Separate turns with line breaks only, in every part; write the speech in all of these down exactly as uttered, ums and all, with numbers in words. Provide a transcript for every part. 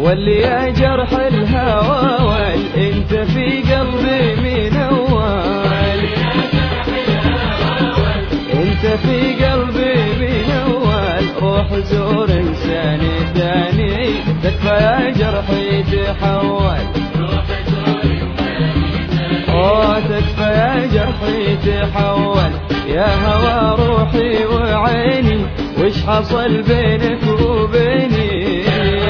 واللي يا جرح الهوى وال انت في قلبي من اول، انت في قلبي من اول. روح زور انساني ثاني تكفى يا جرحي تحول، اوه تكفى يا جرحي تحول. يا هوى روحي وعيني وش حصل بينك وبيني،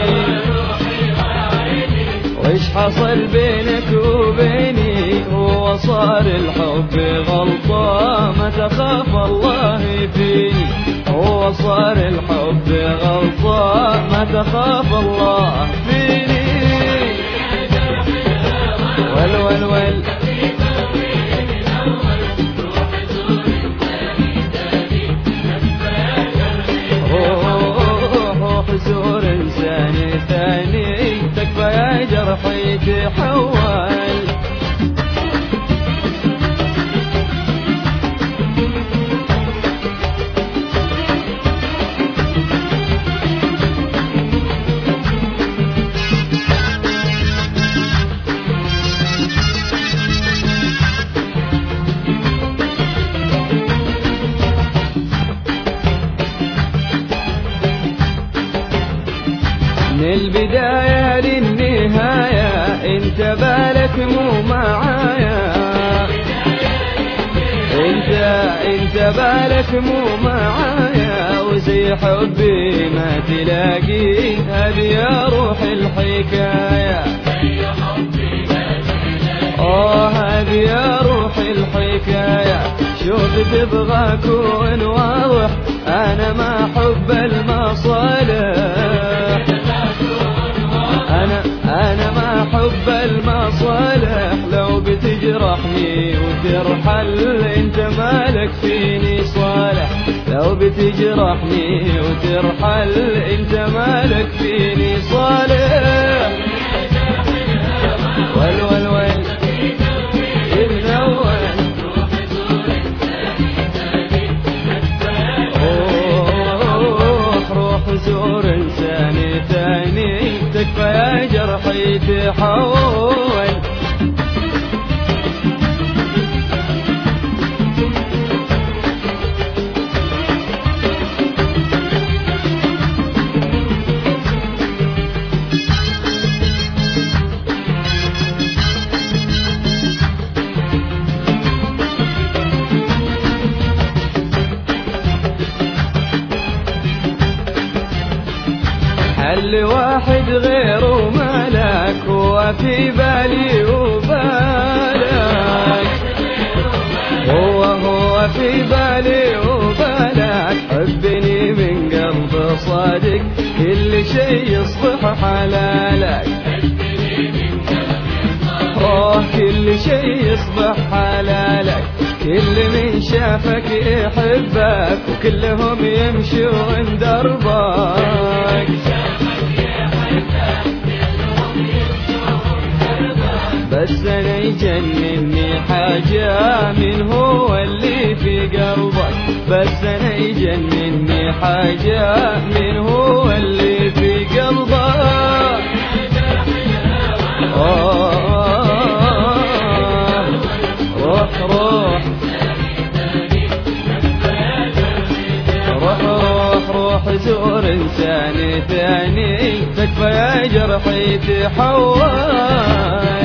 وش حصل بينك وبيني. هو صار الحب غلطة ما تخاف الله فيني، هو صار الحب غلطة ما تخاف الله فيني. ول ول ول روح زور انساني ثاني تكفى يا جرحي تحول. من البداية للنهاية انت بالك مو معايا، انت انت بالك مو معايا. وزي حبي ما تلاقي هذه يا روح الحكاية، اوه هذه يا روح الحكاية. شوف تبغى اكون واضح انا ما حب المصالح، أنا أنا ما حب المصالح. لو بتجرحني وترحل أنت مالك فيني صالح، لو بتجرحني وترحل أنت مالك فيني صالح. ول ول ول ابن أول روح روح زور إنساني ثاني تكفى يا جرحي تحول. هل واحد غيره مالك هو في بالي وبالك، هو هو في بالي وبالك. حبني من قلب صادق كل شيء يصبح حلالك، اوه كل شيء يصبح حلالك. كل من شافك يحبك وكلهم يمشون دربك، بس انا يجنني حاجة من هو اللي في قلبك، بس انا يجنني حاجة من هو اللي في قلبك. آه روح روح روح روح روح زور انساني ثاني تكفى يا جرحي تحول.